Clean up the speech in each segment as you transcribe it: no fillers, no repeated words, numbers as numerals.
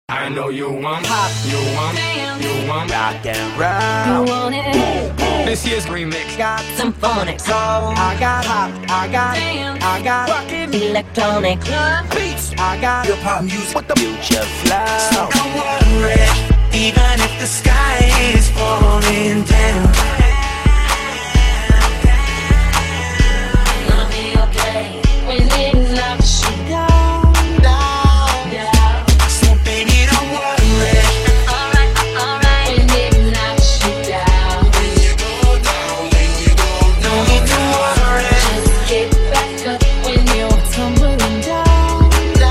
I know you want pop, you want rock and You roll. want it? This year's remix got Some phonics. soul. I got pop, I got rockin' Electronic. beats. I got hip hop music with the future flow. So don't worry, even if the sky is falling down. Gonna be okay when it knocks you down. So baby, don't worry. Alright. When it knocks you down. When you go down, no need to worry. Just get back up when you're tumbling down.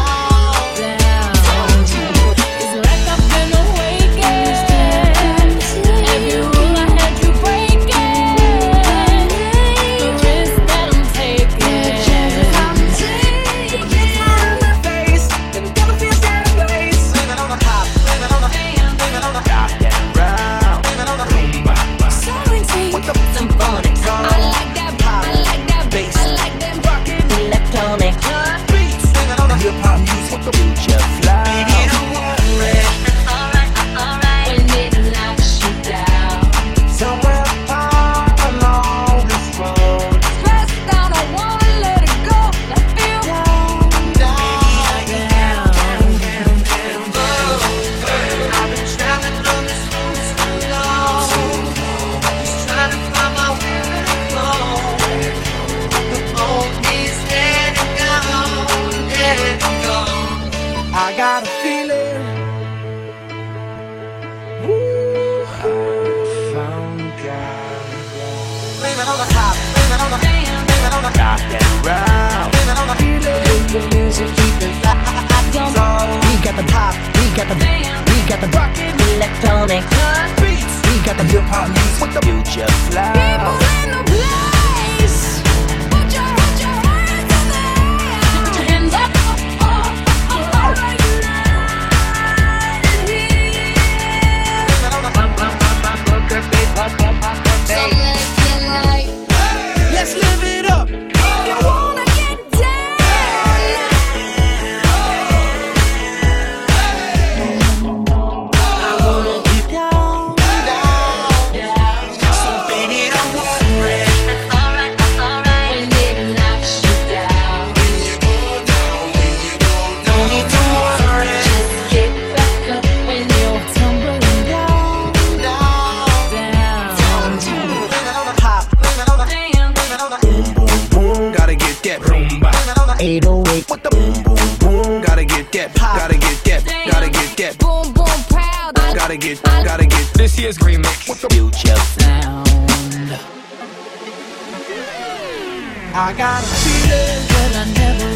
It's like I've been awakened. Every rule I had you breaking. The risk that I'm taking. my face and never feel that place. Living on the top, living on the rock and roll. Living on the rumba. Some phonics. I like that bass. I like that electronic Beats. Living on the hip hop music with the future flow. Baby, don't worry. Alright. When it knocks you down. Somewhere far along this road. Stressed out, I wanna let it go. I feel I've been traveling on this road so long, just trying to find my way to go. The boat is letting go. I got a feeling. Ooh, I found God. Living on the top, living on the rock and roll. Living on the feeling. The music keeping so we got the pop, we got the rockin' electronic beats. We got the hip hop music with the future flow. in the place. Put your hands in the air. Put your hands up. Alright, Let's live it up. you wanna get down. I wanna get down. So baby, don't worry. Alright. When it knocks you down. When you go down, no need to worry. Just get back up when you're tumbling down. Living on the top, living on the boom boom boom. Gotta get that rumba. 808 with the boom boom boom. Gotta get that pop. Gotta get that. Boom, boom, proud. Gotta get this year's remix with the future sound. I got a feeling But I never